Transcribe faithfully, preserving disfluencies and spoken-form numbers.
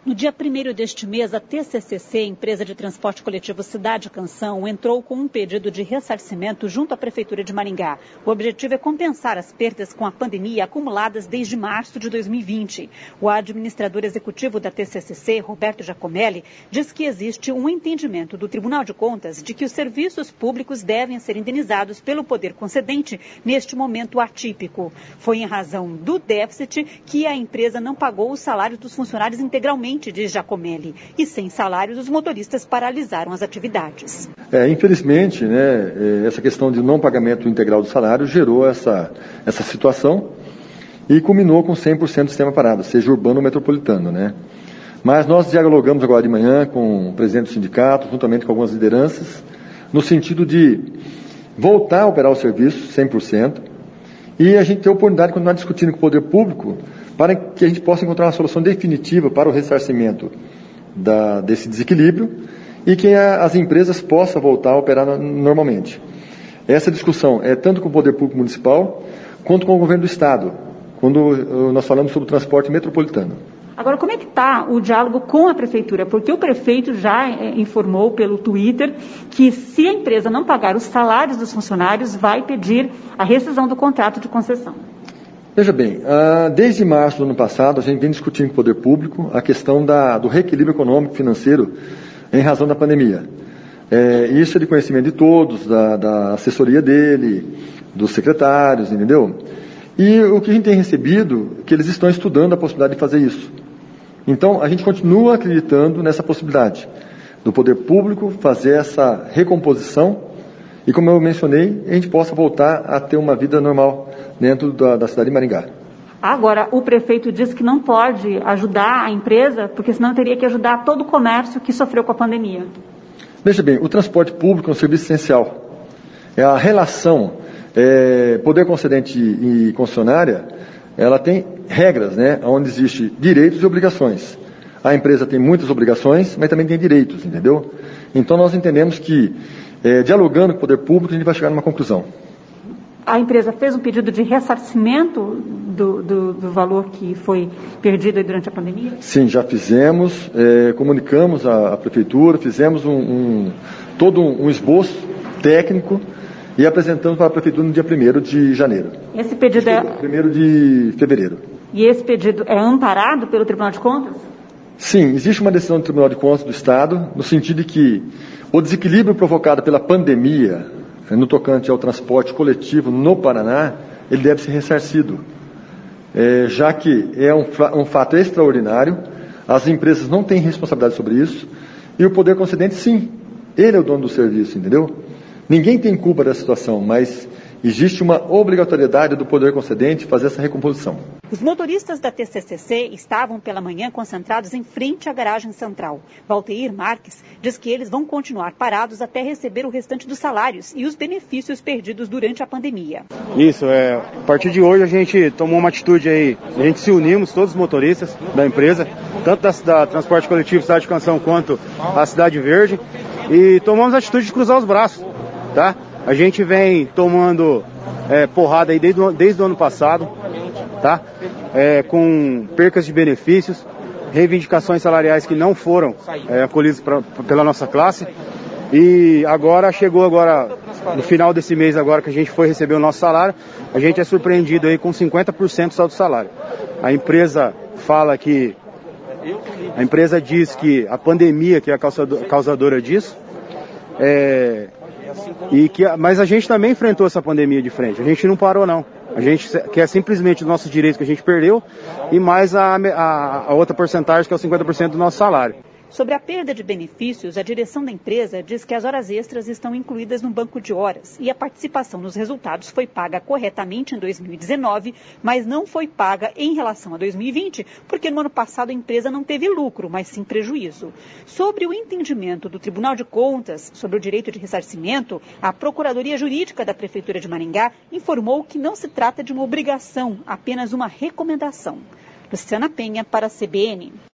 No dia primeiro deste mês, a T C C C, empresa de transporte coletivo Cidade Canção, entrou com um pedido de ressarcimento junto à Prefeitura de Maringá. O objetivo é compensar as perdas com a pandemia acumuladas desde março de dois mil e vinte. O administrador executivo da T C C C, Roberto Giacomelli, diz que existe um entendimento do Tribunal de Contas de que os serviços públicos devem ser indenizados pelo poder concedente neste momento atípico. Foi em razão do déficit que a empresa não pagou os salários dos funcionários integralmente, diz Giacomelli, e sem salários os motoristas paralisaram as atividades. É, infelizmente, né, essa questão de não pagamento integral do salário gerou essa, essa situação e culminou com cem por cento do sistema parado, seja urbano ou metropolitano, né? Mas nós dialogamos agora de manhã com o presidente do sindicato, juntamente com algumas lideranças, no sentido de voltar a operar o serviço cem por cento e a gente ter a oportunidade de continuar discutindo com o poder público para que a gente possa encontrar uma solução definitiva para o ressarcimento da, desse desequilíbrio e que a, as empresas possam voltar a operar no, normalmente. Essa discussão é tanto com o poder público municipal quanto com o governo do Estado, quando uh, nós falamos sobre o transporte metropolitano. Agora, como é que está o diálogo com a Prefeitura? Porque o prefeito já é, informou pelo Twitter que se a empresa não pagar os salários dos funcionários, vai pedir a rescisão do contrato de concessão. Veja bem, desde março do ano passado, a gente vem discutindo com o poder público a questão da, do reequilíbrio econômico e financeiro em razão da pandemia. É, isso é de conhecimento de todos, da, da assessoria dele, dos secretários, entendeu? E o que a gente tem recebido é que eles estão estudando a possibilidade de fazer isso. Então, a gente continua acreditando nessa possibilidade do poder público fazer essa recomposição e, como eu mencionei, a gente possa voltar a ter uma vida normal dentro da, da cidade de Maringá. Agora, o prefeito diz que não pode ajudar a empresa, porque senão teria que ajudar todo o comércio que sofreu com a pandemia. Veja bem, o transporte público é um serviço essencial. É a relação é, poder concedente e concessionária, ela tem regras, né, onde existe direitos e obrigações. A empresa tem muitas obrigações, mas também tem direitos, entendeu? Então nós entendemos que, é, dialogando com o poder público, a gente vai chegar numa conclusão. A empresa fez um pedido de ressarcimento do, do, do valor que foi perdido durante a pandemia? Sim, já fizemos, é, comunicamos à, à Prefeitura, fizemos um, um, todo um, um esboço técnico e apresentamos para a Prefeitura no dia primeiro de janeiro. Esse pedido é... primeiro de fevereiro. E esse pedido é amparado pelo Tribunal de Contas? Sim, existe uma decisão do Tribunal de Contas do Estado, no sentido de que o desequilíbrio provocado pela pandemia no tocante ao transporte coletivo no Paraná, ele deve ser ressarcido, é, já que é um, um fato extraordinário, as empresas não têm responsabilidade sobre isso, e o poder concedente, sim, ele é o dono do serviço, entendeu? Ninguém tem culpa dessa situação, mas existe uma obrigatoriedade do poder concedente fazer essa recomposição. Os motoristas da T C C C estavam pela manhã concentrados em frente à garagem central. Valteir Marques diz que eles vão continuar parados até receber o restante dos salários e os benefícios perdidos durante a pandemia. Isso, é, a partir de hoje a gente tomou uma atitude aí, a gente se unimos, todos os motoristas da empresa, tanto da, da Transporte Coletivo Cidade Canção quanto a Cidade Verde, e tomamos a atitude de cruzar os braços, tá? A gente vem tomando é, porrada aí desde, desde o ano passado, tá? É, com percas de benefícios, reivindicações salariais que não foram é, acolhidas pra, pela nossa classe. E agora chegou agora, no final desse mês agora que a gente foi receber o nosso salário, a gente é surpreendido aí com cinquenta por cento só do salário. A empresa fala que, a empresa diz que a pandemia que é a causadora disso, é... E que, mas a gente também enfrentou essa pandemia de frente, a gente não parou não, a gente quer simplesmente os nossos direitos que a gente perdeu e mais a, a, a outra porcentagem que é os cinquenta por cento do nosso salário. Sobre a perda de benefícios, a direção da empresa diz que as horas extras estão incluídas no banco de horas e a participação nos resultados foi paga corretamente em dois mil e dezenove, mas não foi paga em relação a dois mil e vinte, porque no ano passado a empresa não teve lucro, mas sim prejuízo. Sobre o entendimento do Tribunal de Contas sobre o direito de ressarcimento, a Procuradoria Jurídica da Prefeitura de Maringá informou que não se trata de uma obrigação, apenas uma recomendação. Luciana Penha para a C B N.